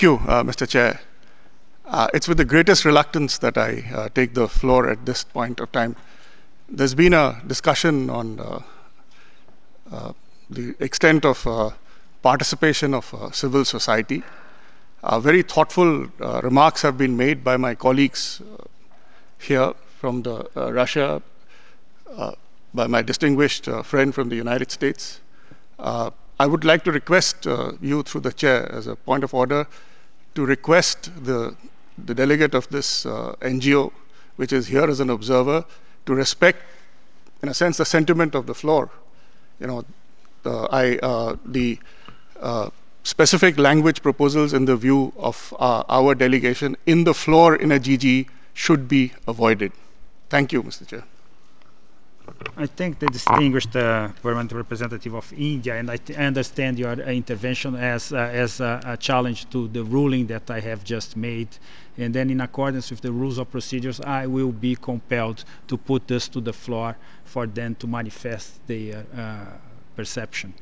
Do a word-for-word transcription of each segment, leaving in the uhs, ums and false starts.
Thank you, uh, Mister Chair. Uh, it's with the greatest reluctance that I uh, take the floor at this point of time. There's been a discussion on uh, uh, the extent of uh, participation of uh, civil society. Uh, very thoughtful uh, remarks have been made by my colleagues uh, here from the uh, Russia, uh, by my distinguished uh, friend from the United States. Uh, I would like to request uh, you through the chair as a point of order to request the, the delegate of this uh, N G O, which is here as an observer, to respect, in a sense, the sentiment of the floor. You know, uh, I, uh, the uh, specific language proposals in the view of uh, our delegation in the floor in a G G should be avoided. Thank you, Mister Chair. I thank the distinguished uh, permanent representative of India, and I understand your uh, intervention as, uh, as uh, a challenge to the ruling that I have just made. And then in accordance with the rules of procedures, I will be compelled to put this to the floor for them to manifest their uh, perception.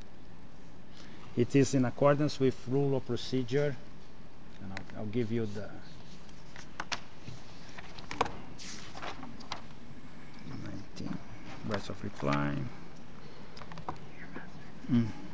It is in accordance with rule of procedure, and I'll, I'll give you the nineteen rights of reply. Mm.